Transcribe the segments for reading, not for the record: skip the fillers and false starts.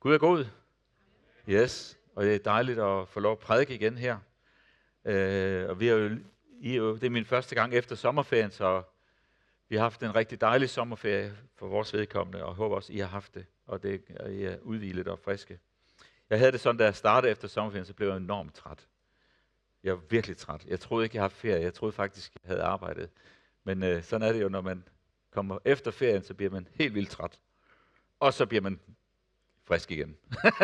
Gud er god. Yes, og det er dejligt at få lov at prædike igen her. Og det er min første gang efter sommerferien, så vi har haft en rigtig dejlig sommerferie for vores vedkommende, og håber også, I har haft det, og I er udhvilet og friske. Jeg havde det sådan, da jeg startede efter sommerferien, så blev jeg enormt træt. Jeg var virkelig træt. Jeg troede ikke, jeg havde ferie. Jeg troede faktisk, jeg havde arbejdet. Men sådan er det jo, når man kommer efter ferien, så bliver man helt vildt træt. Og så bliver man frisk igen.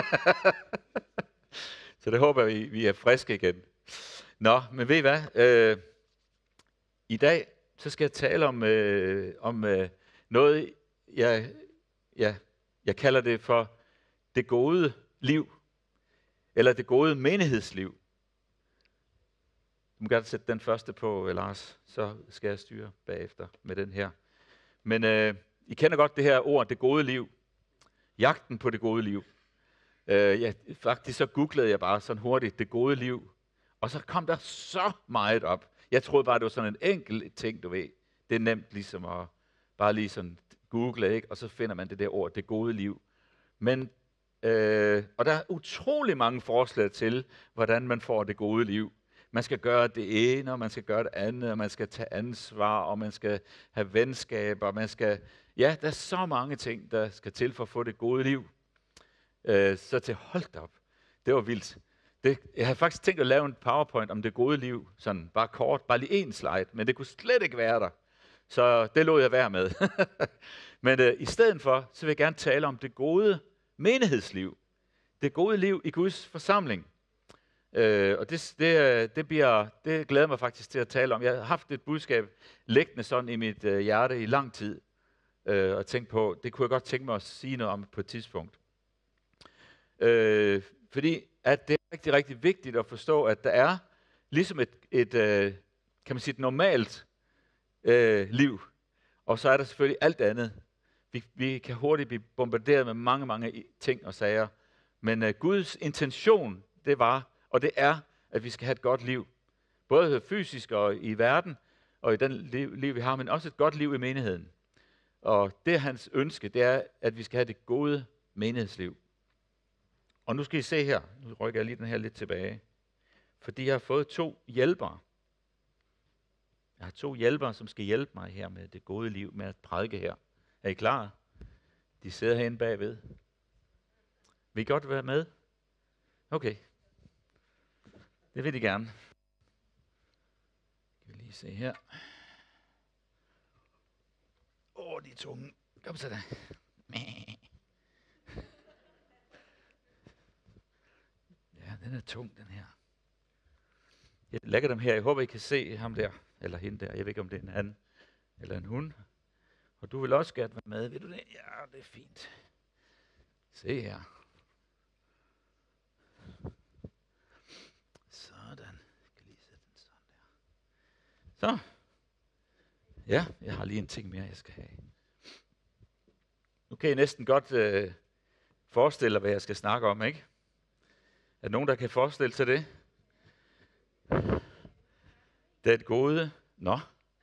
Så det håber vi er friske igen. Nå, men ved I hvad? I dag så skal jeg tale om noget, jeg kalder det for det gode liv. Eller det gode menighedsliv. Du må gerne sætte den første på, Lars. Så skal jeg styre bagefter med den her. Men I kender godt det her ord, det gode liv. Jagten på det gode liv. Faktisk så googlede jeg bare sådan hurtigt, det gode liv. Og så kom der så meget op. Jeg troede bare, det var sådan en enkelt ting, du ved. Det er nemt ligesom at bare lige sådan google, ikke? Og så finder man det der ord, det gode liv. Men, og der er utrolig mange forslag til, hvordan man får det gode liv. Man skal gøre det ene, og man skal gøre det andet, og man skal tage ansvar, og man skal have venskaber, og man skal... Ja, der er så mange ting, der skal til for at få det gode liv. Så til holdt op. Det var vildt. Jeg havde faktisk tænkt at lave en PowerPoint om det gode liv, sådan bare kort, bare lige en slide, men det kunne slet ikke være der. Så det lod jeg være med. Men i stedet for, så vil jeg gerne tale om det gode menighedsliv. Det gode liv i Guds forsamling. Og det glæder mig faktisk til at tale om. Jeg har haft et budskab liggende sådan i mit hjerte i lang tid, og tænkt på, det kunne jeg godt tænke mig at sige noget om på et tidspunkt. Fordi at det er rigtig, rigtig vigtigt at forstå, at der er ligesom et kan man sige, et normalt liv, og så er der selvfølgelig alt andet. Vi kan hurtigt blive bombarderet med mange, mange ting og sager, men Guds intention, det var, og det er, at vi skal have et godt liv. Både fysisk og i verden, og i den liv, vi har, men også et godt liv i menigheden. Og det er hans ønske, det er, at vi skal have det gode menighedsliv. Og nu skal I se her, nu rykker jeg lige den her lidt tilbage, fordi jeg har fået 2 hjælpere. Jeg har 2 hjælpere, som skal hjælpe mig her med det gode liv, med at prædike her. Er I klar? De sidder herinde bagved. Vil I godt være med? Okay. Det vil de gerne. Kan vi lige se her. De er tunge. Kom så der. Ja, den er tung, den her. Jeg lægger dem her. Jeg håber, I kan se ham der, eller hende der. Jeg ved ikke, om det er en han eller en hun. Og du vil også gerne være med. Ved du det? Ja, det er fint. Se her. Sådan. Jeg kan lige sætte den sådan der. Så. Ja, jeg har lige en ting mere, jeg skal have. Nu kan I næsten godt forestille jer, hvad jeg skal snakke om, ikke? Er der nogen, der kan forestille sig det? Det er et gode. Nå.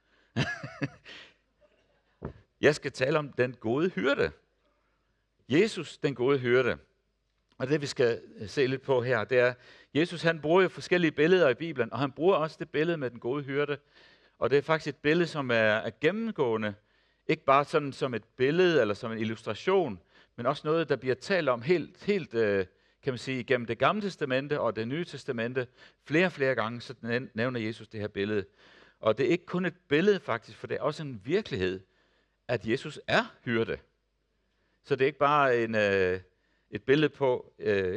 Jeg skal tale om den gode hyrde. Jesus, den gode hyrde. Og det vi skal se lidt på her, det er, Jesus han bruger jo forskellige billeder i Bibelen, og han bruger også det billede med den gode hyrde. Og det er faktisk et billede, som er gennemgående. Ikke bare sådan som et billede eller som en illustration, men også noget, der bliver talt om helt kan man sige, gennem det gamle testamente og det nye testamente. Flere gange, så nævner Jesus det her billede. Og det er ikke kun et billede faktisk, for det er også en virkelighed, at Jesus er hyrde. Så det er ikke bare et billede på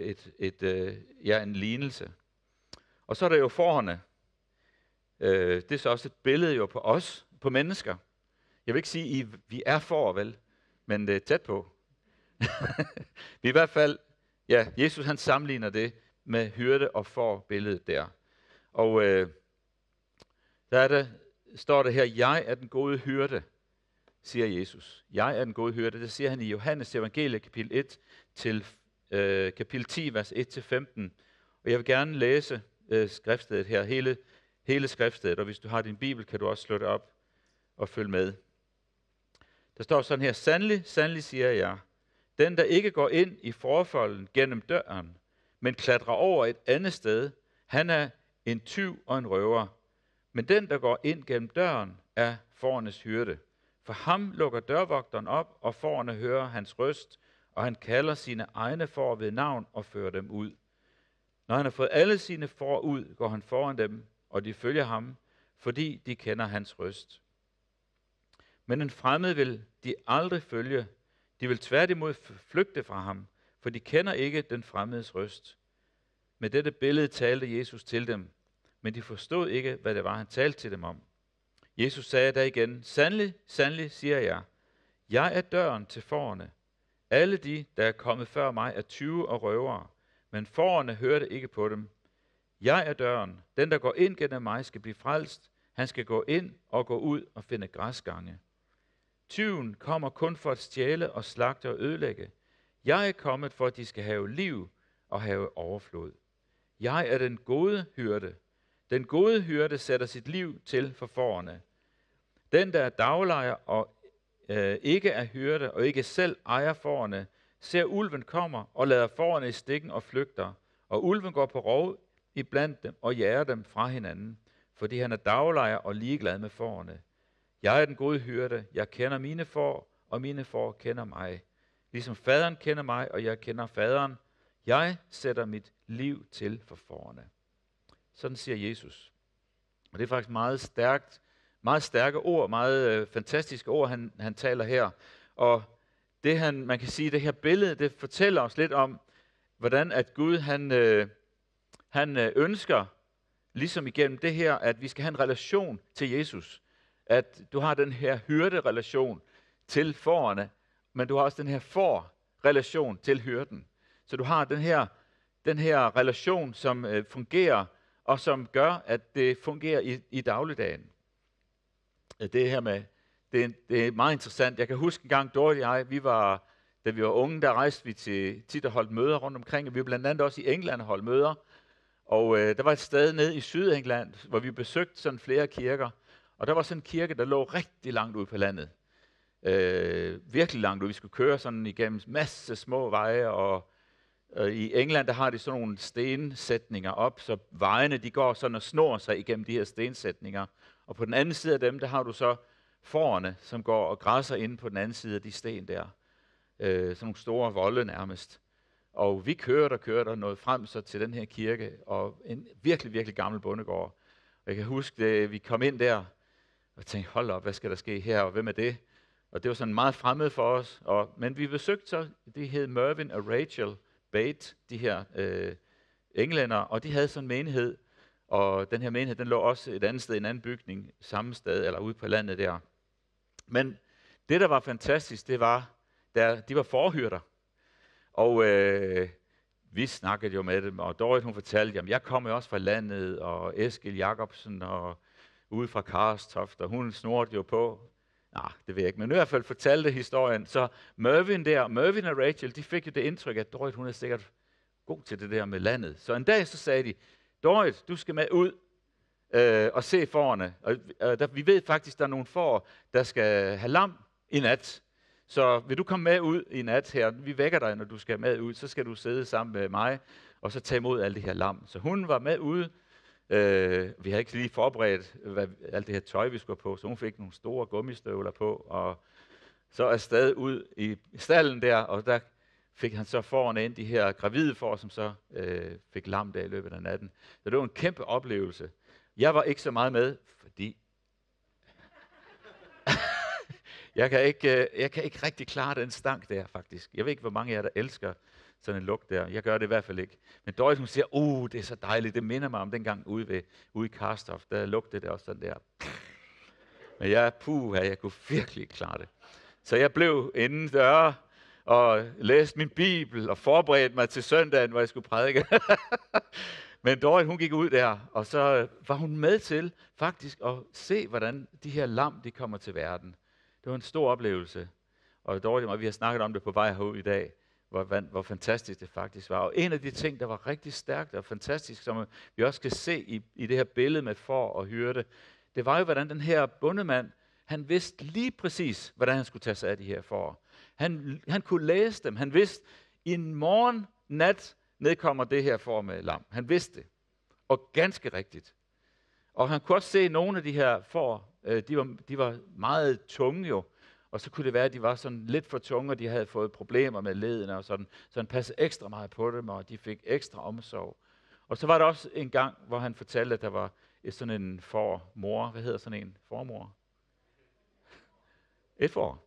en lignelse. Og så er der jo forhåndene. Det er så også et billede jo på os, på mennesker. Jeg vil ikke sige, at vi er for, vel, men det er tæt på. Vi i hvert fald, ja, Jesus han sammenligner det med hyrde og får billedet der. Og står det her, jeg er den gode hyrde, siger Jesus. Jeg er den gode hyrde, det siger han i Johannes evangelie kapitel 1 til kapitel 10, vers 1-15. Og jeg vil gerne læse skriftstedet her, hele skriftstedet, og hvis du har din bibel, kan du også slå det op og følge med. Der står sådan her, sandelig, sandelig siger jeg, Den, der ikke går ind i forfolden gennem døren, men klatrer over et andet sted, han er en tyv og en røver. Men den, der går ind gennem døren, er fårenes hyrde. For ham lukker dørvogteren op, og fårene hører hans røst, og han kalder sine egne får ved navn og fører dem ud. Når han har fået alle sine får ud, går han foran dem, og de følger ham, fordi de kender hans røst. Men en fremmed vil de aldrig følge. De vil tværtimod flygte fra ham, for de kender ikke den fremmedes røst. Med dette billede talte Jesus til dem, men de forstod ikke, hvad det var, han talte til dem om. Jesus sagde da igen, sandelig, sandelig, siger jeg er døren til fårene. Alle de, der er kommet før mig, er tyve og røvere, men fårene hørte ikke på dem. Jeg er døren. Den, der går ind gennem mig, skal blive frelst. Han skal gå ind og gå ud og finde græsgange. Tyven kommer kun for at stjæle og slagte og ødelægge. Jeg er kommet for, at de skal have liv og have overflod. Jeg er den gode hyrde. Den gode hyrde sætter sit liv til for fårene. Den, der er daglejer og ikke er hyrde og ikke selv ejer fårene, ser ulven kommer og lader fårene i stikken og flygter. Og ulven går på rov iblandt dem og jager dem fra hinanden, fordi han er daglejer og ligeglad med fårene. Jeg er den gode hyrde. Jeg kender mine får, og mine får kender mig. Ligesom faderen kender mig, og jeg kender faderen. Jeg sætter mit liv til for fårene. Sådan siger Jesus. Og det er faktisk meget stærke ord, meget fantastiske ord, han taler her. Og det man kan sige, det her billede, det fortæller os lidt om, hvordan at Gud han ønsker, ligesom igennem det her, at vi skal have en relation til Jesus. At du har den her hyrderelation til fårene, men du har også den her får-relation til hyrden. Så du har den her relation, som fungerer, og som gør, at det fungerer i dagligdagen. Det her med, det er meget interessant. Jeg kan huske en gang, Dorte og jeg, da vi var unge, der rejste vi til tit og holdt møder rundt omkring, og vi var blandt andet også i England og holdt møder. Og der var et sted nede i Sydengland, hvor vi besøgte sådan flere kirker, og der var sådan en kirke, der lå rigtig langt ude på landet. Virkelig langt ude. Vi skulle køre sådan igennem masse små veje, og i England, der har de sådan nogle stensætninger op, så vejene de går sådan og snor sig igennem de her stensætninger. Og på den anden side af dem, der har du så fårene, som går og græsser inde på den anden side af de sten der. Sådan nogle store volde nærmest. Og vi kørte og nåede frem så til den her kirke, og en virkelig, virkelig gammel bondegård. Og jeg kan huske, at vi kom ind der, og tænkte, hold op, hvad skal der ske her, og hvem er det? Og det var sådan meget fremmed for os. Men vi besøgte så, det hed Mervyn og Rachel Bate, de her englænder, og de havde sådan en menighed. Og den her menighed, den lå også et andet sted, i en anden bygning, samme sted, eller ude på landet der. Men det, der var fantastisk, det var, de var forhyrter. Og vi snakkede jo med dem, og Dorrit, hun fortalte, at jeg kommer jo også fra landet, og Eskil Jacobsen, og ude fra Karstoft, og hun snorte jo på. Nej, det ved jeg ikke, men i hvert fald fortalte historien. Så Mervyn og Rachel, de fik jo det indtryk, at Dorrit, hun er sikkert god til det der med landet. Så en dag så sagde de, Dorrit, du skal med ud og se fårene. Og vi ved faktisk, der er nogle får, der skal have lam i nat. Så vil du komme med ud i nat her? Vi vækker dig, når du skal med ud. Så skal du sidde sammen med mig, og så tage imod alle det her lam. Så hun var med ude. Vi havde ikke lige forberedt alt det her tøj, vi skulle på, så hun fik nogle store gummistøvler på, og så afsted ud i stallen der, og der fik han så fårene ind, de her gravide får, som så fik lam der i løbet af natten. Så det var en kæmpe oplevelse. Jeg var ikke så meget med, fordi jeg kan ikke rigtig klare den stank der, faktisk. Jeg ved ikke, hvor mange af jer, der elsker sådan en lugt der. Jeg gør det i hvert fald ikke. Men Dorrit, hun siger, det er så dejligt. Det minder mig om dengang ude i Karstoft. Der lugtede det også sådan der. Men jeg kunne virkelig klare det. Så jeg blev inden døre og læste min bibel og forberedte mig til søndagen, hvor jeg skulle prædike. Men Dorrit, hun gik ud der, og så var hun med til faktisk at se, hvordan de her lam, de kommer til verden. Det var en stor oplevelse. Og Dorrit og vi har snakket om det på vej herud i dag, hvor fantastisk det faktisk var. Og en af de ting, der var rigtig stærkt og fantastisk, som vi også kan se i det her billede med får og hyrde, det var jo, hvordan den her bondemand, han vidste lige præcis, hvordan han skulle tage sig af de her får. Han kunne læse dem. Han vidste, i en morgen, nat, nedkommer det her får med lam. Han vidste det. Og ganske rigtigt. Og han kunne også se, at nogle af de her får, de var meget tunge jo. Og så kunne det være, at de var sådan lidt for tunge, og de havde fået problemer med ledene og sådan. Så han passede ekstra meget på dem, og de fik ekstra omsorg. Og så var der også en gang, hvor han fortalte, at der var sådan en formor. Hvad hedder sådan en? Formor? Et får.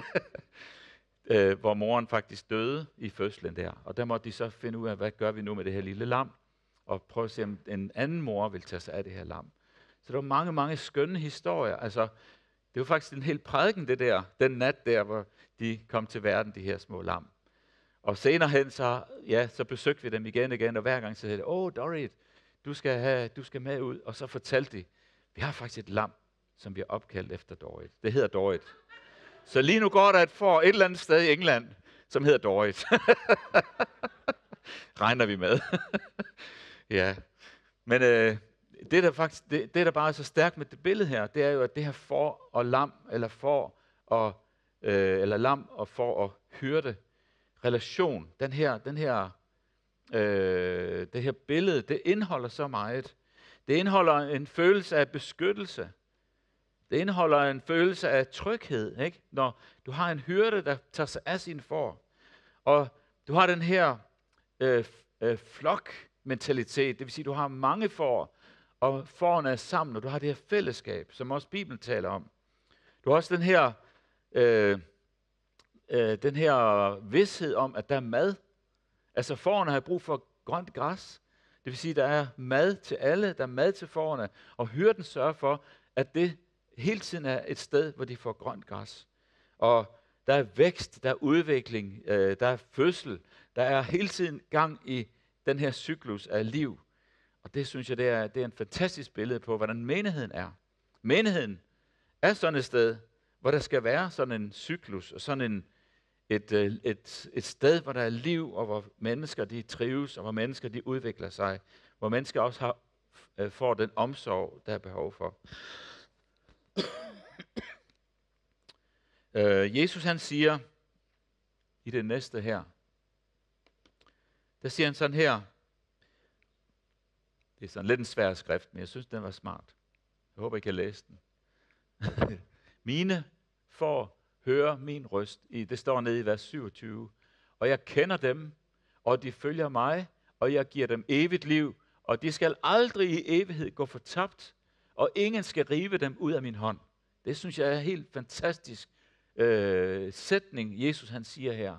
Hvor moren faktisk døde i fødslen der. Og der måtte de så finde ud af, hvad gør vi nu med det her lille lam? Og prøve at se, om en anden mor vil tage sig af det her lam. Så der var mange, mange skønne historier. Altså, det var faktisk en hel prædiken, det der, den nat der, hvor de kom til verden, de her små lam. Og senere hen, så besøgte vi dem igen, og hver gang så sagde de, Dorrit, du skal med ud. Og så fortalte de, vi har faktisk et lam, som vi har opkaldt efter Dorrit. Det hedder Dorrit. Så lige nu går der et får et eller andet sted i England, som hedder Dorrit. Regner vi med. Ja. Men det der bare er så stærkt med det billede her, det er jo, at det her får og lam, eller lam og får og hyrde relation, det her billede, det indeholder så meget. Det indeholder en følelse af beskyttelse. Det indeholder en følelse af tryghed, ikke? Når du har en hyrde, der tager sig af sin får, og du har den her flokmentalitet, det vil sige, du har mange får, og fårene er sammen, og du har det her fællesskab, som også Bibelen taler om. Du har også den her vished om, at der er mad. Altså fårene har brug for grønt græs. Det vil sige, der er mad til alle, der er mad til fårene, og hyrden sørger for, at det hele tiden er et sted, hvor de får grønt græs. Og der er vækst, der er udvikling, der er fødsel, der er hele tiden gang i den her cyklus af liv. Og det synes jeg, det er en fantastisk billede på, hvordan menigheden er. Menigheden er sådan et sted, hvor der skal være sådan en cyklus, og sådan et sted, hvor der er liv, og hvor mennesker de trives, og hvor mennesker de udvikler sig. Hvor mennesker også får den omsorg, der er behov for. Jesus han siger i det næste her, der siger han sådan her, det er sådan lidt en svær skrift, men jeg synes, den var smart. Jeg håber, I kan læse den. Mine får høre min røst. Det står nede i vers 27. Og jeg kender dem, og de følger mig, og jeg giver dem evigt liv, og de skal aldrig i evighed gå fortabt, og ingen skal rive dem ud af min hånd. Det synes jeg er en helt fantastisk sætning, Jesus han siger her.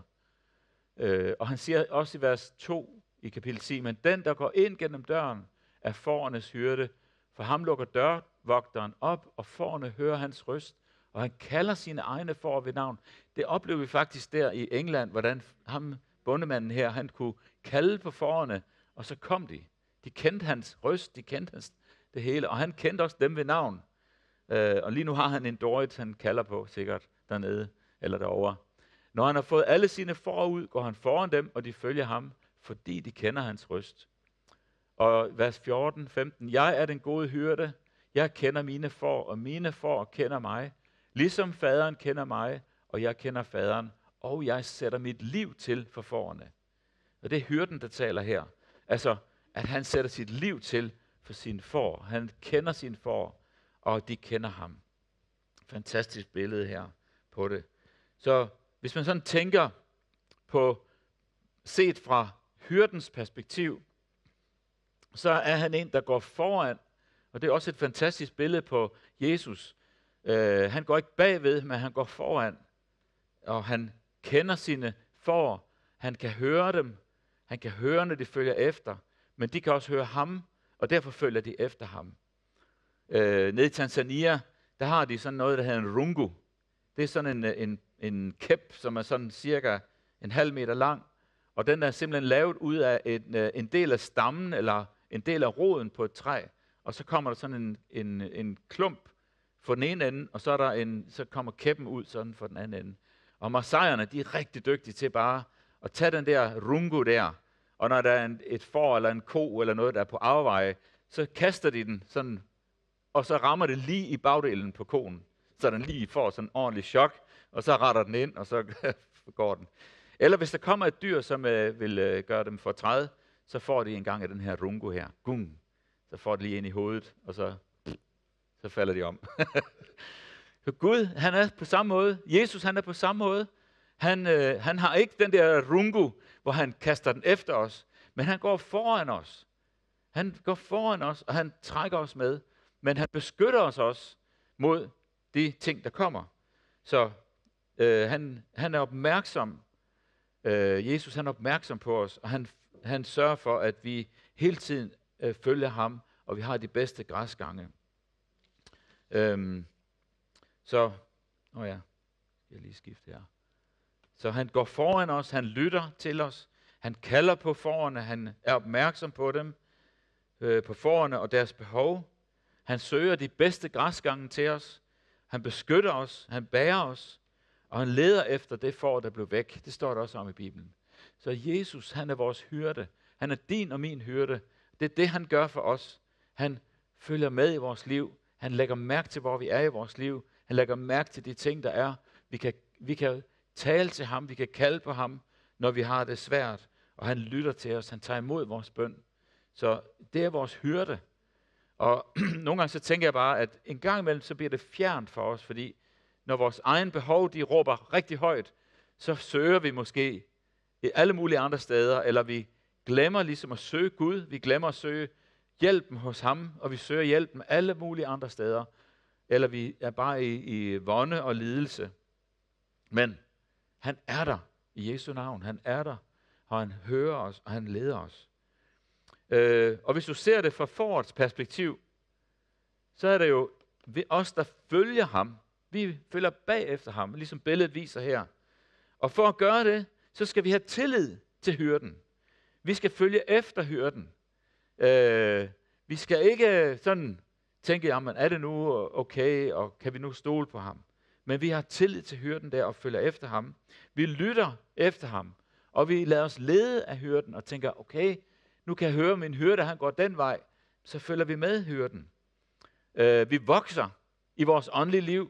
Og han siger også i vers 2 i kapitel 10, men den, der går ind gennem døren, er fårenes hyrde, for ham lukker dørvogteren op, og fårene hører hans røst, og han kalder sine egne får ved navn. Det oplever vi faktisk der i England, hvordan bondemanden her, han kunne kalde på fårene, og så kom de. De kendte hans røst, de kendte hans det hele, og han kendte også dem ved navn. Og lige nu har han en Dorrit, han kalder på sikkert dernede eller derovre. Når han har fået alle sine får ud, går han foran dem, og de følger ham, fordi de kender hans røst. Og vers 14, 15. Jeg er den gode hyrde. Jeg kender mine får, og mine får kender mig. Ligesom faderen kender mig, og jeg kender faderen, og jeg sætter mit liv til for fårene. Og det er hyrden, der taler her. Altså, at han sætter sit liv til for sine får. Han kender sine får, og de kender ham. Fantastisk billede her på det. Så hvis man sådan tænker på, set fra hyrdens perspektiv, så er han en, der går foran. Og det er også et fantastisk billede på Jesus. Han går ikke bagved, men han går foran. Og han kender sine får. Han kan høre dem. Han kan høre, når de følger efter. Men de kan også høre ham, og derfor følger de efter ham. Nede i Tanzania, der har de sådan noget, der hedder en rungu. Det er sådan en kæp, som er sådan cirka 1,5 meter lang. Og den er simpelthen lavet ud af en del af stammen, eller en del af roden på et træ. Og så kommer der sådan en klump for den ene ende, og så kommer kæppen ud sådan for den anden ende. Og masaierne, de er rigtig dygtige til bare at tage den der rungu der, og når der er et får eller en ko eller noget, der er på afveje, så kaster de den sådan, og så rammer det lige i bagdelen på koen, så den lige får sådan en ordentlig chok, og så retter den ind, og så går den. Eller hvis der kommer et dyr, som vil gøre dem fortræd, så får de en gang af den her rungo her. Gung. Så får de lige ind i hovedet, og så falder de om. Så Gud, han er på samme måde. Jesus, han er på samme måde. Han har ikke den der rungo, hvor han kaster den efter os, men han går foran os. Han går foran os, og han trækker os med, men han beskytter os også mod de ting, der kommer. Så han er opmærksom. Jesus, han er opmærksom på os, og han sørger for, at vi hele tiden følger ham, og vi har de bedste græsgange. Jeg lige skifte her. Så han går foran os, han lytter til os, han kalder på fårene, han er opmærksom på dem, på fårene og deres behov. Han søger de bedste græsgange til os, han beskytter os, han bærer os, og han leder efter det får, der blev væk. Det står der også om i Bibelen. Så Jesus, han er vores hyrde. Han er din og min hyrde. Det er det, han gør for os. Han følger med i vores liv. Han lægger mærke til, hvor vi er i vores liv. Han lægger mærke til de ting, der er. Vi kan tale til ham. Vi kan kalde på ham, når vi har det svært. Og han lytter til os. Han tager imod vores bøn. Så det er vores hyrde. Og nogle gange så tænker jeg bare, at en gang imellem, så bliver det fjernt for os, fordi når vores egen behov, de råber rigtig højt, så søger vi måske i alle mulige andre steder, eller vi glemmer ligesom at søge Gud, vi glemmer at søge hjælpen hos ham, og vi søger hjælpen alle mulige andre steder, eller vi er bare i vonde og lidelse. Men han er der i Jesu navn, han er der, og han hører os, og han leder os. Og hvis du ser det fra fårets perspektiv, så er det jo os, der følger ham. Vi følger bagefter ham, ligesom billedet viser her. Og for at gøre det, så skal vi have tillid til hyrden. Vi skal følge efter hyrden. Vi skal ikke sådan tænke, jamen er det nu okay, og kan vi nu stole på ham? Men vi har tillid til hyrden der og følger efter ham. Vi lytter efter ham, og vi lader os lede af hyrden og tænker, okay, nu kan jeg høre min hyrde, han går den vej, så følger vi med hyrden. Vi vokser i vores åndelige liv.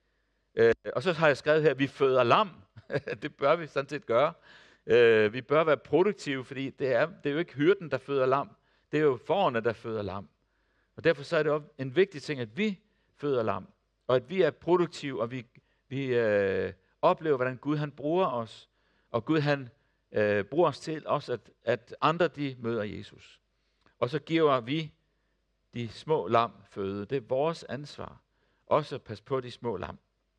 Og så har jeg skrevet her, at vi føder lam. Det bør vi sådan set gøre. Vi bør være produktive, fordi det er jo ikke hyrden, der føder lam. Det er jo fårene, der føder lam. Og derfor så er det også en vigtig ting, at vi føder lam. Og at vi er produktive, og vi oplever, hvordan Gud han bruger os. Og Gud han bruger os til også, at andre de møder Jesus. Og så giver vi de små lam føde. Det er vores ansvar. Også at passe på de små lam.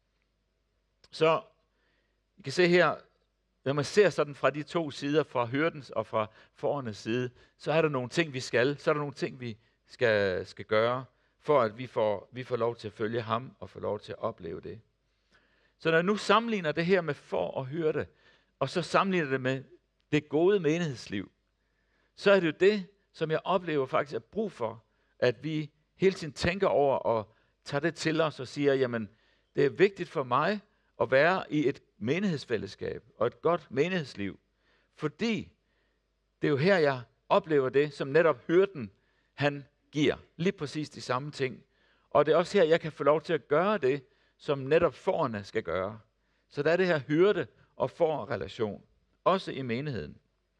Så I kan se her, når man ser sådan fra de to sider, fra hyrdens og fra fårenes side, så er der nogle ting, vi skal. Så er der nogle ting, vi skal gøre, for at vi får lov til at følge ham og få lov til at opleve det. Så når jeg nu sammenligner det her med får og hyrde, og så sammenligner det med det gode menighedsliv, så er det jo det, som jeg oplever faktisk er brug for, at vi hele tiden tænker over og tager det til os og siger, jamen det er vigtigt for mig at være i et menighedsfællesskab og et godt menighedsliv. Fordi det er jo her, jeg oplever det, som netop hyrden, han giver. Lige præcis de samme ting. Og det er også her, jeg kan få lov til at gøre det, som netop fårene skal gøre. Så der er det her hyrde og får-relation. Også i menigheden.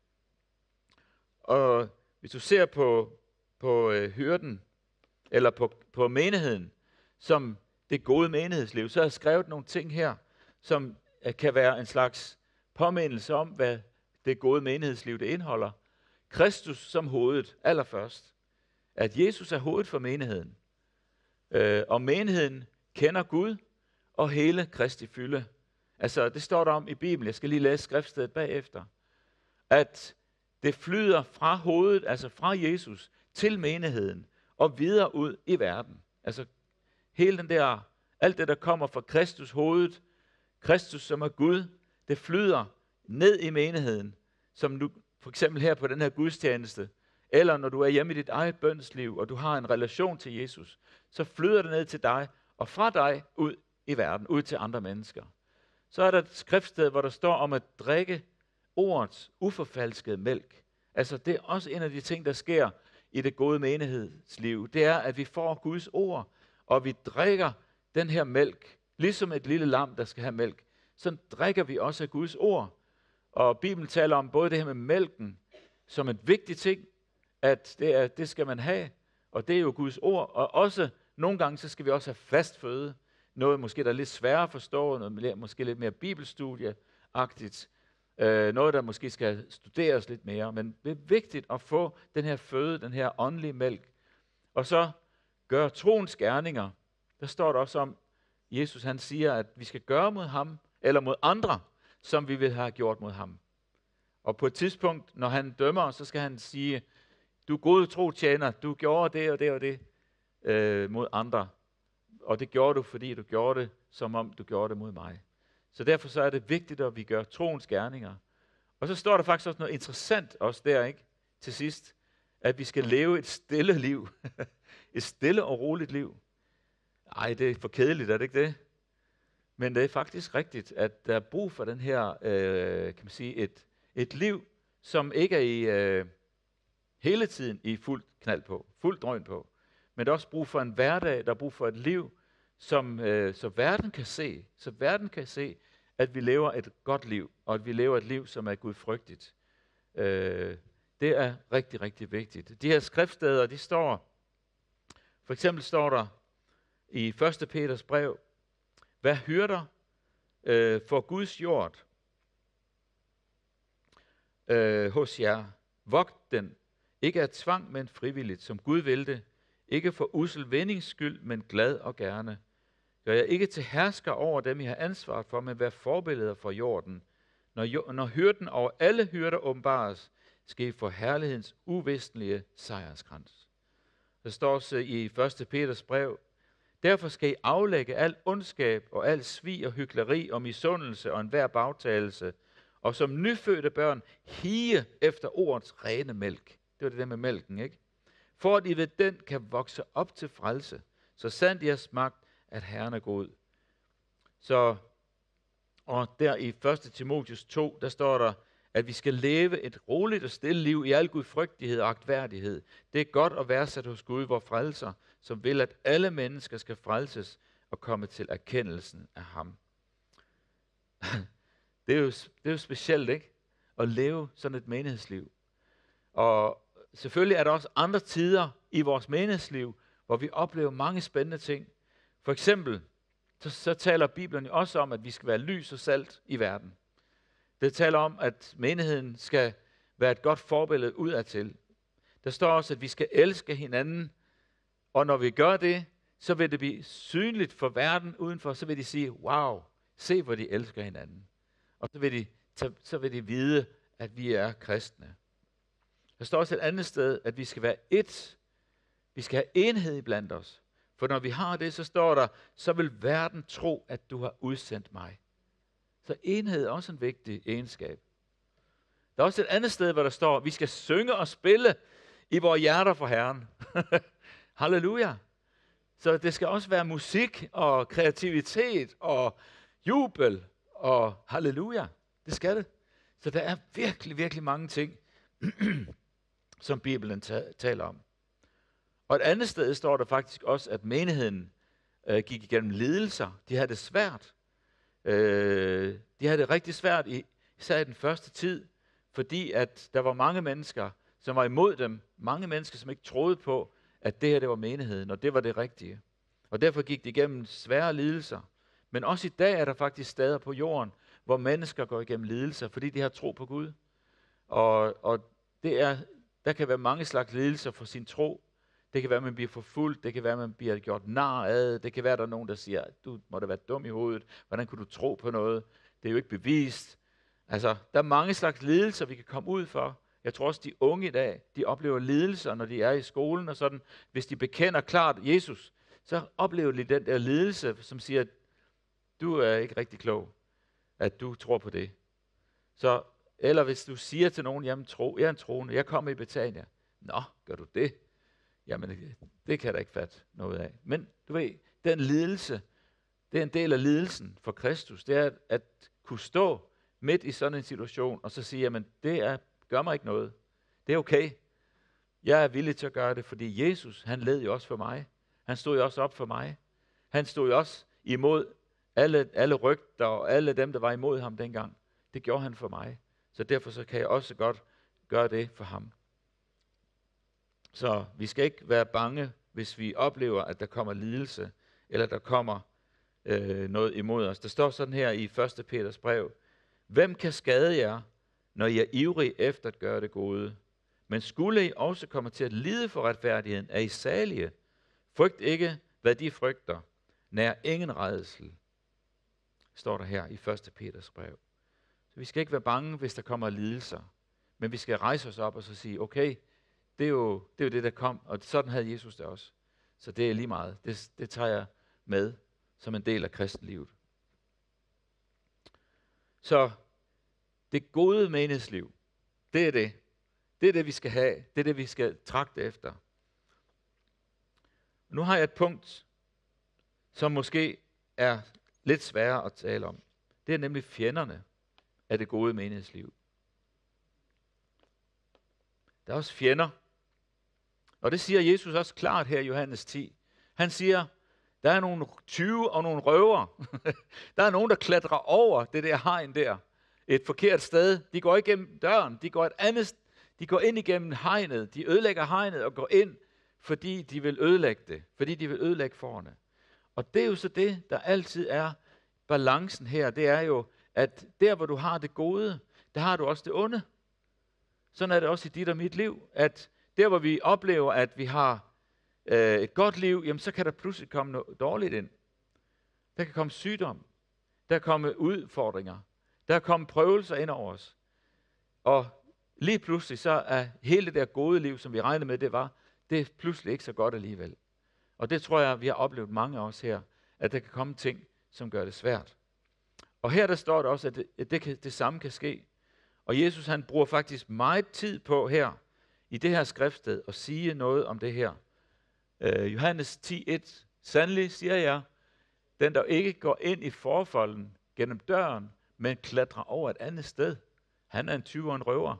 Og hvis du ser på hyrden, eller på menigheden, som det gode menighedsliv, så har jeg skrevet nogle ting her, som kan være en slags påmindelse om, hvad det gode menighedsliv det indeholder. Kristus som hovedet, allerførst. At Jesus er hovedet for menigheden. Og menigheden kender Gud og hele Kristi fylde. Altså, det står der om i Bibelen. Jeg skal lige læse skriftstedet bagefter. At det flyder fra hovedet, altså fra Jesus, til menigheden og videre ud i verden. Altså, hele alt det, der kommer fra Kristus hovedet, Kristus som er Gud, det flyder ned i menigheden, som du for eksempel her på den her gudstjeneste, eller når du er hjemme i dit eget bønsliv, og du har en relation til Jesus, så flyder det ned til dig, og fra dig ud i verden, ud til andre mennesker. Så er der et skriftsted, hvor der står om at drikke ordets uforfalskede mælk. Altså det er også en af de ting, der sker i det gode menighedsliv. Det er, at vi får Guds ord, og vi drikker den her mælk, ligesom et lille lam, der skal have mælk. så drikker vi også af Guds ord. Og Bibelen taler om både det her med mælken, som en vigtig ting, at det skal man have, og det er jo Guds ord. Og også nogle gange, så skal vi også have fast føde. Noget måske, der er lidt sværere at forstå, noget måske lidt mere bibelstudieagtigt. Noget, der måske skal studeres lidt mere. Men det er vigtigt at få den her føde, den her åndelige mælk. Og så gøre troens gerninger. Der står der også om, Jesus han siger, at vi skal gøre mod ham, eller mod andre, som vi vil have gjort mod ham. Og på et tidspunkt, når han dømmer, så skal han sige, du gode trotjener, du gjorde det og det og det mod andre. Og det gjorde du, fordi du gjorde det, som om du gjorde det mod mig. Så derfor så er det vigtigt, at vi gør troens gerninger. Og så står der faktisk også noget interessant også der, ikke? Til sidst, at vi skal leve et stille liv. Et stille og roligt liv. Ej, det er for kedeligt, er det ikke det? Men det er faktisk rigtigt, at der er brug for den her, kan man sige, et liv, som ikke er i hele tiden i fuld knald på, fuld drøn på. Men der er også brug for en hverdag, der er brug for et liv, som så verden kan se, at vi lever et godt liv, og at vi lever et liv, som er gudfrygtigt. Det er rigtig, rigtig vigtigt. De her skriftsteder, de står, for eksempel står der i 1. Peters brev, vær hyrder for Guds jord hos jer. Vogt den, ikke af tvang, men frivilligt, som Gud vil det. Ikke for ussel vindings skyld, men glad og gerne. Gør jeg ikke til hersker over dem, I har ansvar for, men vær forbilleder for jorden. Når hyrden over alle hyrder åbenbares, skal I få herlighedens uvæsentlige sejrskrans. Der står også i 1. Peters brev, derfor skal I aflægge al ondskab og al svig og hykleri og misundelse og enhver bagtagelse, og som nyfødte børn hige efter ordets rene mælk. Det var det der med mælken, ikke? For at I ved den kan vokse op til frelse, så sandt I har smagt, at Herren er god. Så, og der i 1. Timotheus 2, der står der, at vi skal leve et roligt og stille liv i al gudfrygtighed og agtværdighed. Det er godt at værdsætte hos Gud, vor frelser, som vil, at alle mennesker skal frelses og komme til erkendelsen af ham. Det er jo specielt, ikke? At leve sådan et menighedsliv. Og selvfølgelig er der også andre tider i vores menighedsliv, hvor vi oplever mange spændende ting. For eksempel, så taler Bibelen også om, at vi skal være lys og salt i verden. Det taler om, at menigheden skal være et godt forbillede udadtil. Der står også, at vi skal elske hinanden, og når vi gør det, så vil det blive synligt for verden udenfor, så vil de sige, wow, se hvor de elsker hinanden. Og så vil de vide, at vi er kristne. Der står også et andet sted, at vi skal være ét. Vi skal have enhed blandt os. For når vi har det, så står der, så vil verden tro, at du har udsendt mig. Så enhed er også en vigtig egenskab. Der er også et andet sted, hvor der står, at vi skal synge og spille i vores hjerter for Herren. Halleluja. Så det skal også være musik og kreativitet og jubel og halleluja. Det skal det. Så der er virkelig, virkelig mange ting, som Bibelen taler om. Og et andet sted står der faktisk også, at menigheden gik igennem lidelser. De havde det svært. De havde det rigtig svært, især i den første tid, fordi at der var mange mennesker, som var imod dem. Mange mennesker, som ikke troede på, at det her det var menigheden, og det var det rigtige. Og derfor gik de igennem svære lidelser. Men også i dag er der faktisk steder på jorden, hvor mennesker går igennem lidelser, fordi de har tro på Gud. Og der kan være mange slags lidelser for sin tro. Det kan være, at man bliver forfulgt. Det kan være, at man bliver gjort nar ad. Det kan være, at der er nogen, der siger, du må da være dum i hovedet. Hvordan kunne du tro på noget? Det er jo ikke bevist. Altså, der er mange slags lidelser, vi kan komme ud for. Jeg tror også, de unge i dag, de oplever lidelser, når de er i skolen og sådan. Hvis de bekender klart Jesus, så oplever de den der lidelse, som siger, at du er ikke rigtig klog, at du tror på det. Så, eller hvis du siger til nogen, jamen jeg er en troende, jeg kommer i Betania. Nå, gør du det? Jamen, det kan jeg da ikke fatte noget af. Men du ved, den lidelse, det er en del af lidelsen for Kristus. Det er at kunne stå midt i sådan en situation, og så sige, jamen, gør mig ikke noget. Det er okay. Jeg er villig til at gøre det, fordi Jesus, han led jo også for mig. Han stod jo også op for mig. Han stod jo også imod Alle rygter og alle dem, der var imod ham dengang, det gjorde han for mig. Så derfor så kan jeg også godt gøre det for ham. Så vi skal ikke være bange, hvis vi oplever, at der kommer lidelse, eller der kommer noget imod os. Der står sådan her i 1. Peters brev: Hvem kan skade jer, når I er ivrige efter at gøre det gode? Men skulle I også komme til at lide for retfærdigheden, er I salige. Frygt ikke, hvad de frygter. Nær ingen rædsel, står der her i 1. Peters brev. Så vi skal ikke være bange, hvis der kommer lidelser. Men vi skal rejse os op og så sige, okay, det er jo det, der kom, og sådan havde Jesus det også. Så det er lige meget. Det tager jeg med som en del af kristenlivet. Så det gode menighedsliv, det er det. Det er det, vi skal have. Det er det, vi skal tragte efter. Nu har jeg et punkt, som måske er lidt sværere at tale om. Det er nemlig fjenderne af det gode menighedsliv. Der er også fjender. Og det siger Jesus også klart her i Johannes 10. Han siger, der er nogle tyve og nogle røver. Der er nogen, der klatrer over det der hegn der. Et forkert sted. De går ikke igennem døren. De går et andet. De går ind igennem hegnet. De ødelægger hegnet og går ind, fordi de vil ødelægge det. Fordi de vil ødelægge fårene. Og det er jo så det, der altid er balancen her. Det er jo, at der hvor du har det gode, der har du også det onde. Sådan er det også i dit og mit liv. At der hvor vi oplever, at vi har et godt liv, jamen så kan der pludselig komme noget dårligt ind. Der kan komme sygdom. Der kan komme udfordringer. Der kan komme prøvelser ind over os. Og lige pludselig så er hele det der gode liv, som vi regnede med, det er pludselig ikke så godt alligevel. Og det tror jeg, vi har oplevet mange af os her, at der kan komme ting, som gør det svært. Og her der står der også, at det samme kan ske. Og Jesus han bruger faktisk meget tid på her, i det her skriftsted, at sige noget om det her. Johannes 10:1. Sandelig siger jeg, den der ikke går ind i forfolden gennem døren, men klatrer over et andet sted, han er en tyv og en røver.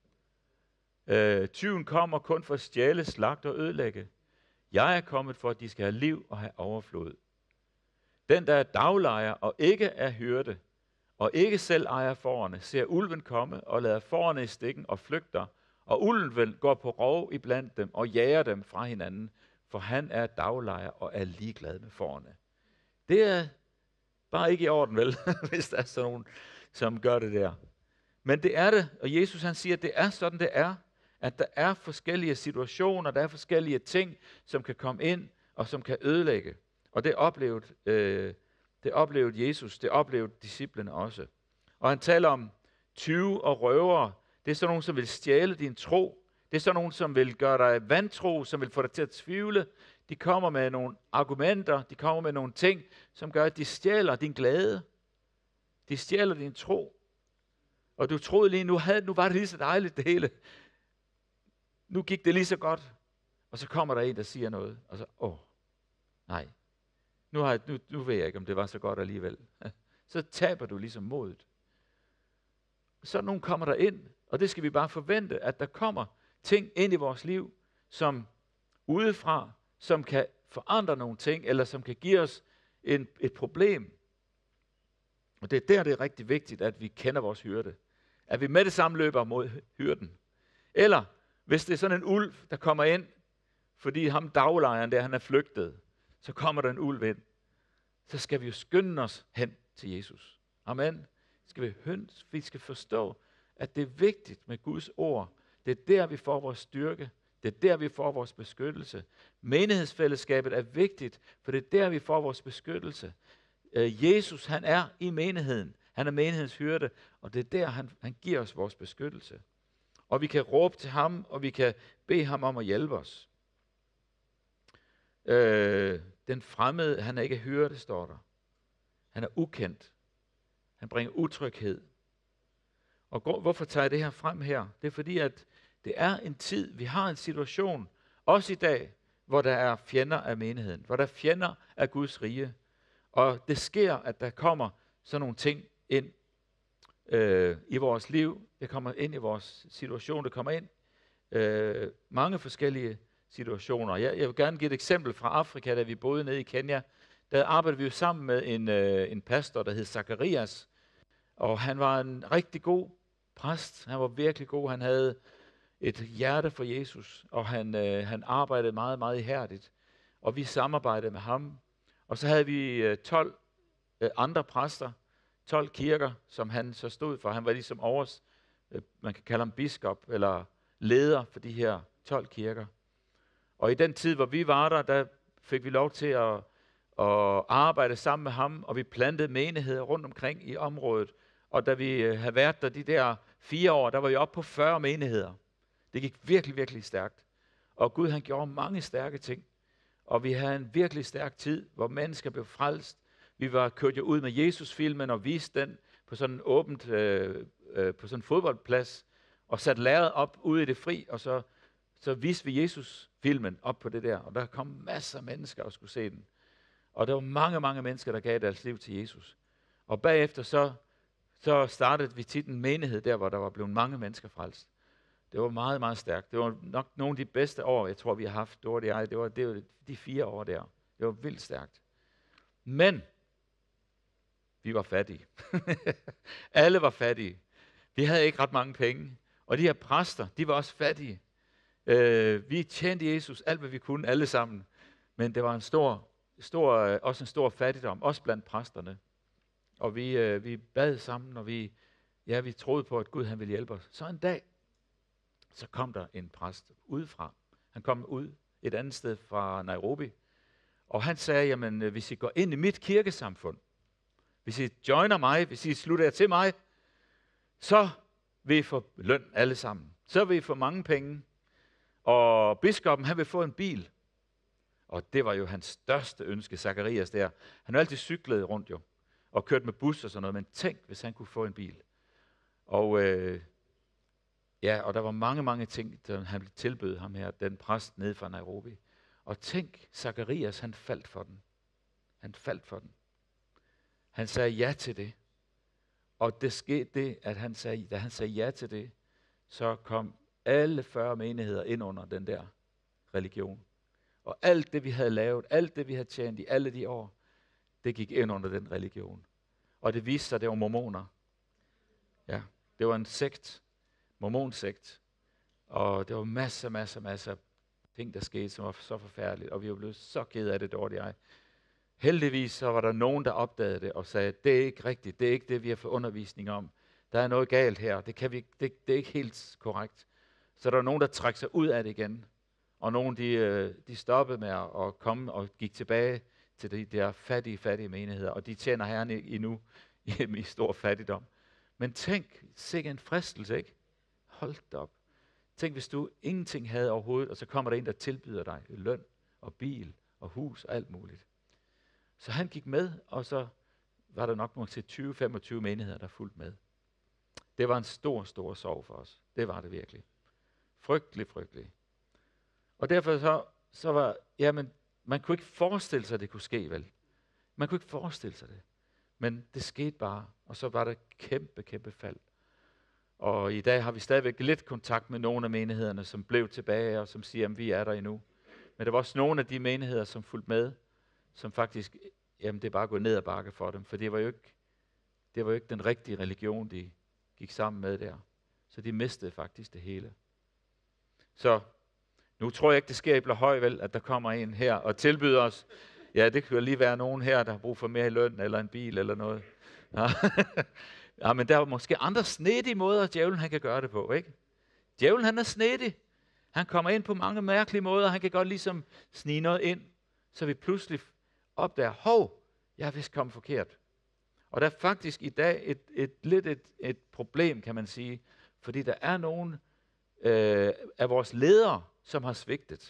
Tyven kommer kun for at stjæle, slagte og ødelægge. Jeg er kommet for, at de skal have liv og have overflod. Den, der er daglejer og ikke er hyrde, og ikke selv ejer fårene, ser ulven komme og lader fårene i stikken og flygter, og ulven går på rov iblandt dem og jager dem fra hinanden, for han er daglejer og er ligeglad med fårene. Det er bare ikke i orden, vel, hvis der er sådan nogen, som gør det der. Men det er det, og Jesus han siger, at det er sådan, det er, at der er forskellige situationer, der er forskellige ting, som kan komme ind og som kan ødelægge. Og det oplevede Jesus, det oplevede disciplene også. Og han taler om tyve og røvere. Det er sådan nogen, som vil stjæle din tro. Det er sådan nogen, som vil gøre dig vantro, som vil få dig til at tvivle. De kommer med nogle argumenter, de kommer med nogle ting, som gør, at de stjæler din glæde. De stjæler din tro. Og du troede lige, nu var det lige så dejligt det hele. Nu gik det lige så godt. Og så kommer der en, der siger noget. Og så, nej. Nu ved jeg ikke, om det var så godt alligevel. Så taber du ligesom modet. Så nogen kommer der ind, og det skal vi bare forvente, at der kommer ting ind i vores liv, som udefra, som kan forandre nogle ting, eller som kan give os et problem. Og det er rigtig vigtigt, at vi kender vores hyrde. At vi med det samme løber mod hyrden. Eller hvis det er sådan en ulv, der kommer ind, fordi ham daglejeren der, han er flygtet, så kommer der en ulv ind. Så skal vi jo skynde os hen til Jesus. Amen. Vi skal forstå, at det er vigtigt med Guds ord. Det er der, vi får vores styrke. Det er der, vi får vores beskyttelse. Menighedsfællesskabet er vigtigt, for det er der, vi får vores beskyttelse. Jesus, han er i menigheden. Han er menighedens hyrde, og det er der, han giver os vores beskyttelse. Og vi kan råbe til ham, og vi kan bede ham om at hjælpe os. Den fremmede, han er ikke hyrde, står der. Han er ukendt. Han bringer utryghed. Og hvorfor tager jeg det her frem her? Det er fordi, at det er en tid, vi har en situation, også i dag, hvor der er fjender af menigheden, hvor der er fjender af Guds rige. Og det sker, at der kommer sådan nogle ting ind i vores liv. Det kommer ind i vores situation. Det kommer ind mange forskellige situationer. Jeg vil gerne give et eksempel fra Afrika, da vi boede nede i Kenya. der arbejdede vi jo sammen med en pastor, der hed Zacharias. Og han var en rigtig god præst. Han var virkelig god. Han havde et hjerte for Jesus, og han arbejdede meget, meget ihærdigt. Og vi samarbejdede med ham. Og så havde vi 12 andre præster, 12 kirker, som han så stod for. Han var ligesom man kan kalde ham biskop, eller leder for de her 12 kirker. Og i den tid, hvor vi var der fik vi lov til at arbejde sammen med ham, og vi plantede menigheder rundt omkring i området. Og da vi havde været der de der 4 år, der var vi oppe på 40 menigheder. Det gik virkelig, virkelig stærkt. Og Gud, han gjorde mange stærke ting. Og vi havde en virkelig stærk tid, hvor mennesker blev frelst. Vi var kørt jo ud med Jesus-filmen og viste den på sådan åbent, på sådan en fodboldplads, og satte lærredet op ude i det fri, og så viste vi Jesus-filmen op på det der. Og der kom masser af mennesker og skulle se den. Og der var mange, mange mennesker, der gav deres liv til Jesus. Og bagefter så startede vi tit en menighed der, hvor der var blevet mange mennesker frelst. Det var meget, meget stærkt. Det var nok nogle af de bedste år, jeg tror, vi har haft. Det var de 4 år der. Det var vildt stærkt. Men vi var fattige. Alle var fattige. Vi havde ikke ret mange penge. Og de her præster, de var også fattige. Vi tjente Jesus alt, hvad vi kunne, alle sammen. Men det var også en stor fattigdom, også blandt præsterne. Og vi bad sammen, og vi troede på, at Gud han ville hjælpe os. Så en dag, så kom der en præst udefra. Han kom ud et andet sted fra Nairobi. Og han sagde, jamen hvis I går ind i mit kirkesamfund, hvis I joiner mig, hvis I slutter jer til mig, så vil I få løn alle sammen. Så vil I få mange penge. Og biskoppen, han vil få en bil. Og det var jo hans største ønske, Zacharias der. Han har altid cyklet rundt jo, og kørt med bus og sådan noget, men tænk, hvis han kunne få en bil. Og og der var mange, mange ting, der han tilbød ham her, den præst nede fra Nairobi. Og tænk, Zacharias, han faldt for den. Han faldt for den. Han sagde ja til det. Og det skete det, at da han sagde ja til det, så kom alle 40 menigheder ind under den der religion. Og alt det, vi havde lavet, alt det, vi havde tjent i alle de år, det gik ind under den religion. Og det viste sig, at det var mormoner. Ja, det var en sekt. Mormonsekt. Og det var masser ting, der skete, som var så forfærdeligt. Og vi var blevet så ked af det, Dorte og jeg. Heldigvis så var der nogen, der opdagede det og sagde, det er ikke rigtigt, det er ikke det, vi har fået undervisning om. Der er noget galt her, det er ikke helt korrekt. Så der var nogen, der trak sig ud af det igen. Og nogen, de stoppede med at komme og gik tilbage til de der fattige menigheder. Og de tjener Herren endnu i stor fattigdom. Men tænk, sikke en fristelse, ikke? Hold da op. Tænk, hvis du ingenting havde overhovedet, og så kommer der en, der tilbyder dig løn og bil og hus og alt muligt. Så han gik med, og så var der nok måske 20-25 menigheder, der fulgte med. Det var en stor sorg for os. Det var det virkelig. Frygtelig. Og derfor så var, jamen, man kunne ikke forestille sig, at det kunne ske, vel? Man kunne ikke forestille sig det. Men det skete bare, og så var der kæmpe fald. Og i dag har vi stadigvæk lidt kontakt med nogle af menighederne, som blev tilbage, og som siger, at vi er der endnu. Men der var også nogle af de menigheder, som fulgte med, som faktisk, jamen det er bare gået ned ad bakke for dem, for det var jo ikke den rigtige religion, de gik sammen med der. Så de mistede faktisk det hele. Så nu tror jeg ikke, det sker i Blåhøj, vel, at der kommer en her og tilbyder os, ja, det kan jo lige være nogen her, der har brug for mere i løn, eller en bil, eller noget. Ja. Ja, men der er måske andre snedige måder, djævlen han kan gøre det på, ikke? Djævlen han er snedig. Han kommer ind på mange mærkelige måder, han kan godt ligesom snige noget ind, så vi pludselig opdager, jeg er vist kommet forkert. Og der er faktisk i dag et problem, kan man sige, fordi der er nogle af vores ledere, som har svigtet.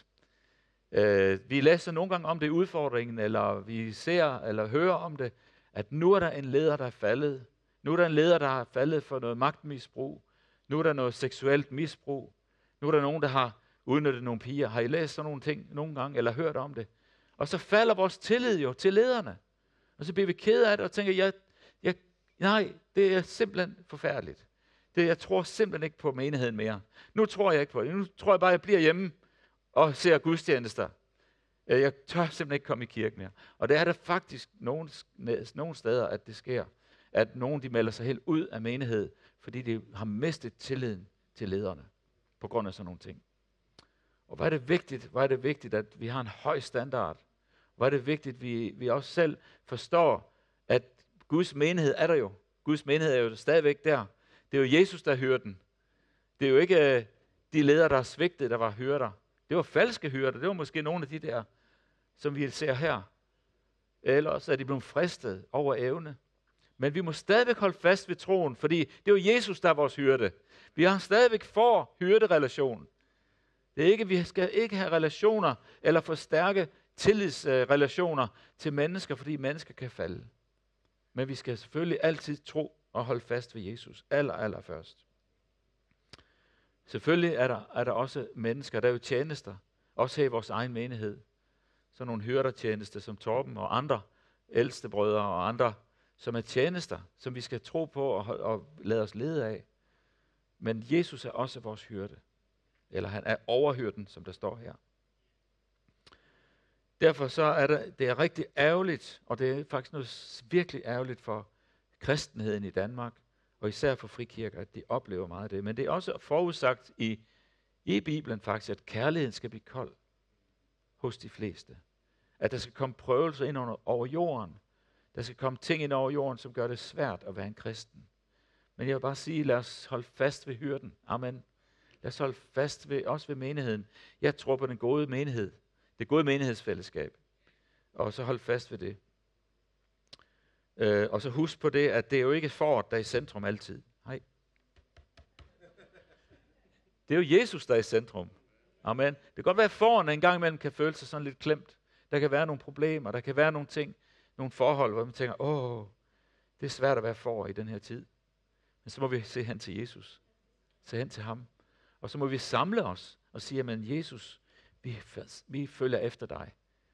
Vi læser nogle gange om det i udfordringen, eller vi ser eller hører om det, at nu er der en leder, der er faldet. Nu er der en leder, der er faldet for noget magtmisbrug. Nu er der noget seksuelt misbrug. Nu er der nogen, der har udnyttet nogle piger. Har I læst sådan nogle ting nogle gange, eller hørt om det? Og så falder vores tillid jo til lederne. Og så bliver vi ked af det og tænker, nej, det er simpelthen forfærdeligt. Jeg tror simpelthen ikke på menigheden mere. Nu tror jeg ikke på det. Nu tror jeg bare, jeg bliver hjemme og ser gudstjenester. Jeg tør simpelthen ikke komme i kirke mere. Og det er der faktisk nogle steder, at det sker. At nogen de melder sig helt ud af menighed, fordi de har mistet tilliden til lederne. På grund af sådan nogle ting. Og hvor er det vigtigt, at vi har en høj standard. Hvor er det vigtigt, at vi også selv forstår, at Guds menighed er der jo. Guds menighed er jo stadigvæk der. Det er jo Jesus, der hører den. Det er jo ikke de ledere, der er svigtet, der var hyrder. Det var falske hyrder. Det var måske nogle af de der, som vi ser her. Ellers er de blevet fristet over evne. Men vi må stadigvæk holde fast ved troen, fordi det er jo Jesus, der er vores hyrde. Vi har stadigvæk hyrderelation. Det er ikke, vi skal ikke have relationer eller forstærke tillidsrelationer til mennesker, fordi mennesker kan falde. Men vi skal selvfølgelig altid tro og holde fast ved Jesus. Allerførst. Selvfølgelig er der også mennesker, der er jo tjenester. Også her i vores egen menighed. Så nogle hyrdertjenester som Torben og andre ældste brødre og andre, som er tjenester, som vi skal tro på og lade os lede af. Men Jesus er også vores hyrde. Eller han er overhyrden, som der står her. Derfor så er det er rigtig ærgerligt, og det er faktisk noget virkelig ærgerligt for kristenheden i Danmark, og især for frikirker, at de oplever meget af det. Men det er også forudsagt i Bibelen faktisk, at kærligheden skal blive kold hos de fleste. At der skal komme prøvelser ind over jorden. Der skal komme ting ind over jorden, som gør det svært at være en kristen. Men jeg vil bare sige, lad os holde fast ved hyrden. Amen. Lad os holde fast også ved menigheden. Jeg tror på den gode menighed. Det gode menighedsfællesskab. Og så hold fast ved det. Og så husk på det, at det er jo ikke fåret, der er i centrum altid. Nej. Det er jo Jesus, der er i centrum. Amen. Det kan godt være, at fårene en gang imellem kan føle sig sådan lidt klemt. Der kan være nogle problemer, der kan være nogle ting, nogle forhold, hvor man tænker, det er svært at være får i den her tid. Men så må vi se hen til Jesus. Se hen til ham. Og så må vi samle os og sige, men Jesus, vi følger efter dig.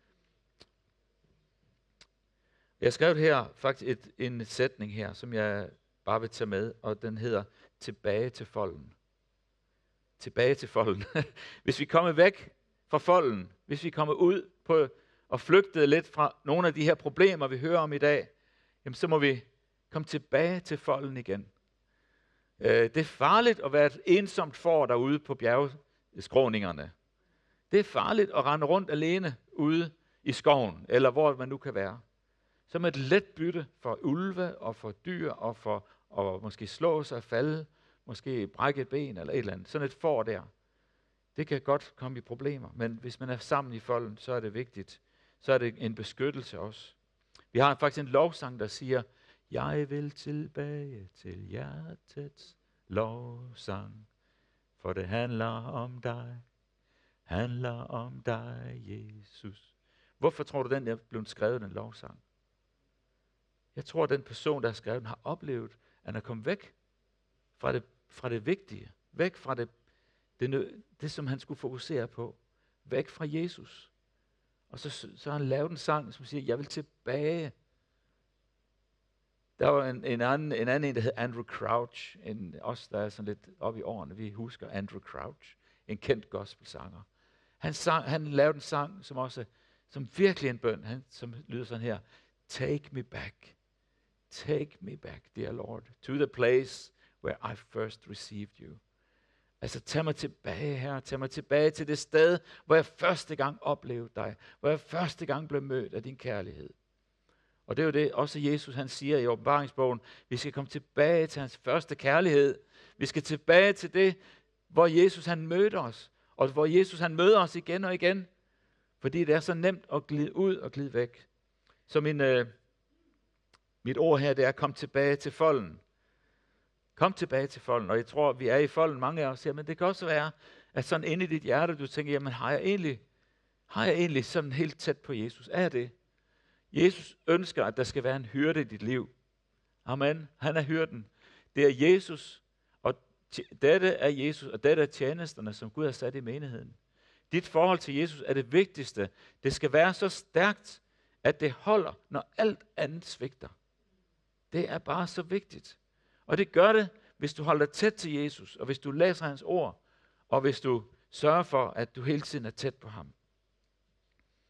Jeg skrev her faktisk en sætning her, som jeg bare vil tage med, og den hedder, tilbage til folden. Tilbage til folden. Hvis vi kommer væk fra folden, hvis vi kommer ud på og flygtede lidt fra nogle af de her problemer, vi hører om i dag, jamen så må vi komme tilbage til folden igen. Det er farligt at være et ensomt får derude på bjergskråningerne. Det er farligt at rende rundt alene ude i skoven, eller hvor man nu kan være. Som et let bytte for ulve og for dyr, og for at måske slå sig og falde, måske brække et ben eller et eller andet. Sådan et får der. Det kan godt komme i problemer, men hvis man er sammen i folden, så er det vigtigt. Så er det en beskyttelse også. Vi har faktisk en lovsang, der siger, jeg vil tilbage til hjertets lovsang, for det handler om dig, Jesus. Hvorfor tror du, den er blevet skrevet, den lovsang? Jeg tror, at den person, der har skrevet den, har oplevet, at han er kommet væk fra det vigtige. Væk fra det, som han skulle fokusere på. Væk fra Jesus. Og så har han lavet en sang, som siger, jeg vil tilbage. Der var en anden, der hed Andrew Crouch. Os, der er sådan lidt oppe i årene, vi husker Andrew Crouch. En kendt gospelsanger. Han lavede en sang, som virkelig en bøn, som lyder sådan her. Take me back, dear Lord, to the place where I first received you. Altså, tag mig tilbage her, tag mig tilbage til det sted, hvor jeg første gang oplevede dig, hvor jeg første gang blev mødt af din kærlighed. Og det er jo det, også Jesus han siger i åbenbaringsbogen, vi skal komme tilbage til hans første kærlighed. Vi skal tilbage til det, hvor Jesus han mødte os, og hvor Jesus han møder os igen og igen, fordi det er så nemt at glide ud og glide væk. Så mit ord her, det er, kom tilbage til folden. Kom tilbage til folden, og jeg tror, vi er i folden, mange af os siger, men det kan også være, at sådan inde i dit hjerte, du tænker, jamen har jeg egentlig sådan helt tæt på Jesus? Er det? Jesus ønsker, at der skal være en hyrde i dit liv. Amen. Han er hyrden. Det er Jesus, og dette er Jesus, og dette er tjenesterne, som Gud har sat i menigheden. Dit forhold til Jesus er det vigtigste. Det skal være så stærkt, at det holder, når alt andet svigter. Det er bare så vigtigt. Og det gør det, hvis du holder tæt til Jesus, og hvis du læser hans ord, og hvis du sørger for, at du hele tiden er tæt på ham.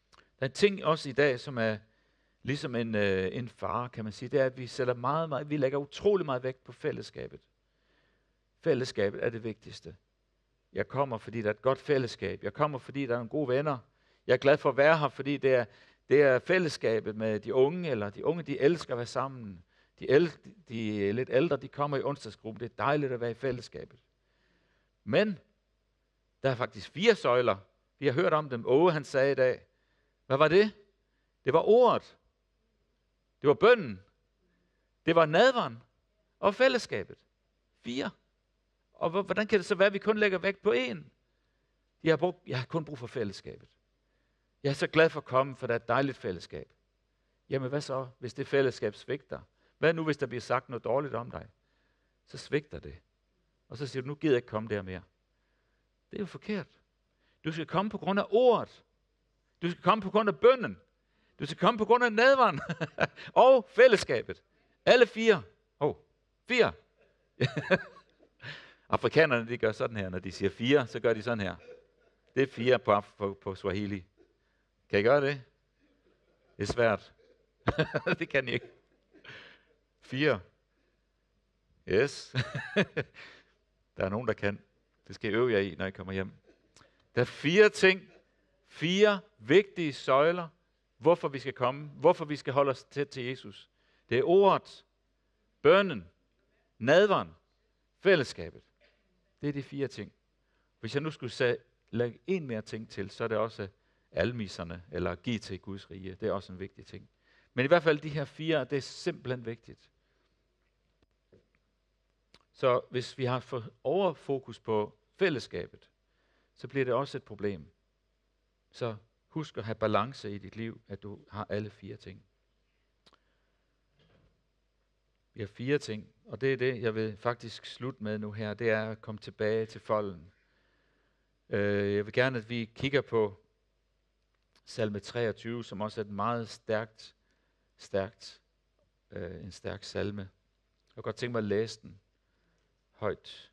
Der er en ting også i dag, som er ligesom en fare, kan man sige. Det er, at vi sætter vi lægger utrolig meget vægt på fællesskabet. Fællesskabet er det vigtigste. Jeg kommer, fordi der er et godt fællesskab. Jeg kommer, fordi der er nogle gode venner. Jeg er glad for at være her, fordi det er fællesskabet med de unge, eller de unge, de elsker at være sammen. De lidt ældre, de kommer i onsdagsgruppen. Det er dejligt at være i fællesskabet. Men der er faktisk 4 søjler. Vi har hørt om dem. Åge, han sagde i dag. Hvad var det? Det var ordet. Det var bønnen. Det var nadveren. Og fællesskabet. 4. Og hvordan kan det så være, at vi kun lægger vægt på 1? Jeg har kun brug for fællesskabet. Jeg er så glad for at komme, for der er et dejligt fællesskab. Jamen hvad så, hvis det fællesskab svigter? Hvad nu, hvis der bliver sagt noget dårligt om dig? Så svigter det. Og så siger du, nu gider jeg ikke komme der mere. Det er jo forkert. Du skal komme på grund af ordet. Du skal komme på grund af bønnen. Du skal komme på grund af nadveren. Og fællesskabet. Alle 4. 4. Afrikanerne, de gør sådan her. Når de siger 4, så gør de sådan her. Det er 4 på Swahili. Kan I gøre det? Det er svært. Det kan I ikke. 4. Yes. Der er nogen, der kan. Det skal I øve jer i, når I kommer hjem. Der er 4 ting. 4 vigtige søjler. Hvorfor vi skal komme. Hvorfor vi skal holde os tæt til Jesus. Det er ordet. Bønnen. Nadveren. Fællesskabet. Det er de 4 ting. Hvis jeg nu skulle lægge en mere ting til, så er det også almisserne, eller give til Guds rige. Det er også en vigtig ting. Men i hvert fald de her 4, det er simpelthen vigtigt. Så hvis vi har for overfokus på fællesskabet, så bliver det også et problem. Så husk at have balance i dit liv, at du har alle 4 ting. Vi har 4 ting, og det er det, jeg vil faktisk slutte med nu her. Det er at komme tilbage til folden. Jeg vil gerne, at vi kigger på salme 23, som også er et meget en stærk salme. Jeg kan godt tænke mig at læse den højt.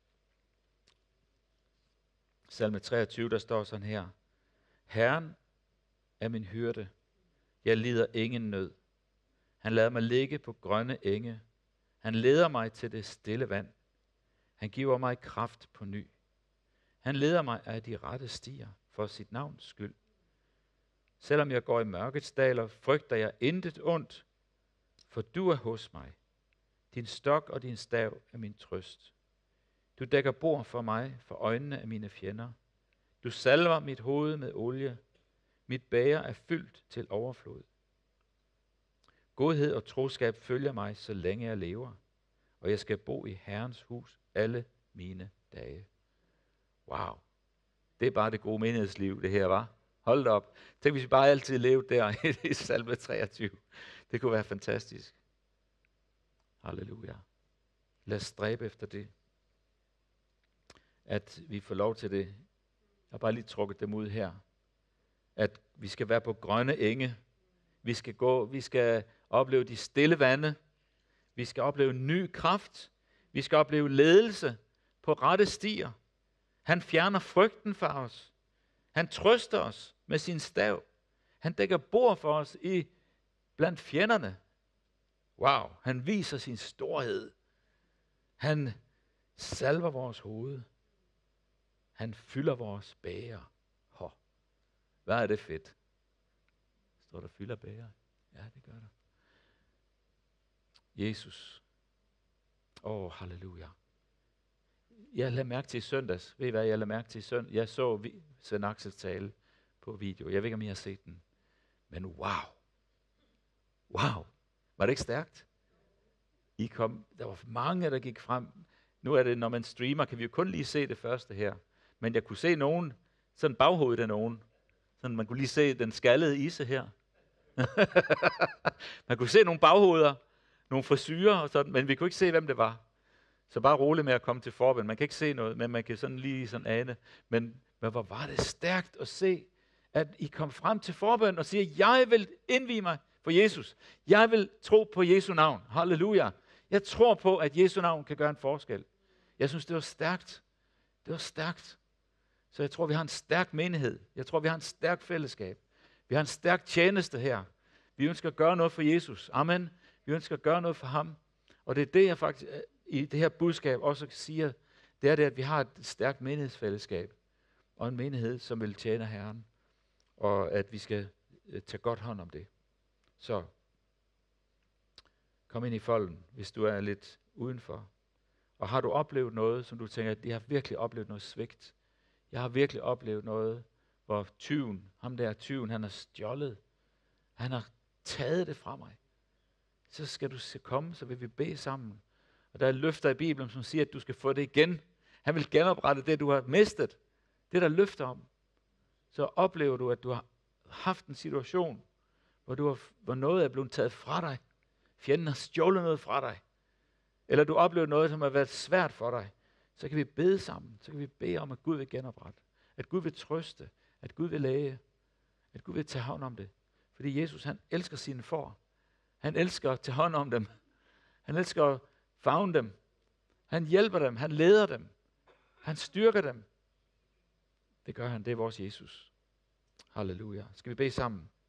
Salme 23, der står sådan her. Herren er min hyrde. Jeg lider ingen nød. Han lader mig ligge på grønne enge. Han leder mig til det stille vand. Han giver mig kraft på ny. Han leder mig af de rette stier for sit navns skyld. Selvom jeg går i mørkets daler, frygter jeg intet ondt, for du er hos mig. Din stok og din stav er min trøst. Du dækker bord for mig for øjnene af mine fjender. Du salver mit hoved med olie. Mit bæger er fyldt til overflod. Godhed og troskab følger mig, så længe jeg lever, og jeg skal bo i Herrens hus alle mine dage. Wow. Det er bare det gode menighedsliv, det her, var. Hold da op. Tænk, hvis vi bare altid levede der i salme 23. Det kunne være fantastisk. Halleluja. Lad os stræbe efter det. At vi får lov til det. Jeg har bare lige trukket dem ud her. At vi skal være på grønne enge. Vi skal opleve de stille vande. Vi skal opleve ny kraft. Vi skal opleve ledelse på rette stier. Han fjerner frygten for os. Han trøster os med sin stav. Han dækker bord for os blandt fjenderne. Wow, han viser sin storhed. Han salver vores hoved. Han fylder vores bæger. Hvad er det fedt? Står der fylder bæger? Ja, det gør der. Jesus. Halleluja. Jeg lagde mærke til i søndags. Ved I hvad, jeg lagde mærke til i søndags? Jeg så Svend Aksels tale på video. Jeg ved ikke, om I har set den. Men wow. Var det ikke stærkt? Der var mange, der gik frem. Nu er det, når man streamer, kan vi jo kun lige se det første her. Men jeg kunne se nogen, sådan baghovedet af nogen. Sådan, man kunne lige se den skaldede isse her. Man kunne se nogle baghoveder, nogle frisyrer og sådan, men vi kunne ikke se, hvem det var. Så bare roligt med at komme til forbøn. Man kan ikke se noget, men man kan sådan lige sådan ane. Men hvor var det stærkt at se, at I kom frem til forbøn og siger, jeg vil indvie mig for Jesus. Jeg vil tro på Jesu navn. Halleluja. Jeg tror på, at Jesu navn kan gøre en forskel. Jeg synes, det var stærkt. Det var stærkt. Så jeg tror, vi har en stærk menighed. Jeg tror, vi har en stærk fællesskab. Vi har en stærk tjeneste her. Vi ønsker at gøre noget for Jesus. Amen. Vi ønsker at gøre noget for ham. Og det er det, jeg faktisk i det her budskab også siger, det er det, at vi har et stærkt menighedsfællesskab. Og en menighed, som vil tjene Herren. Og at vi skal tage godt hånd om det. Så kom ind i folden, hvis du er lidt udenfor. Og har du oplevet noget, som du tænker, at jeg har virkelig oplevet noget svigt. Jeg har virkelig oplevet noget, hvor tyven, han har stjålet. Han har taget det fra mig. Så skal du komme, så vil vi bede sammen. Og der er løfter i Bibelen, som siger, at du skal få det igen. Han vil genoprette det, du har mistet. Det der løfter om. Så oplever du, at du har haft en situation, hvor noget er blevet taget fra dig. Fjenden har stjålet noget fra dig. Eller du oplever noget, som har været svært for dig. Så kan vi bede sammen. Så kan vi bede om, at Gud vil genoprette. At Gud vil trøste. At Gud vil læge. At Gud vil tage hånd om det. Fordi Jesus, han elsker sine får. Han elsker at tage hånd om dem. Han elsker at favne dem. Han hjælper dem. Han leder dem. Han styrker dem. Det gør han. Det er vores Jesus. Halleluja. Skal vi bede sammen?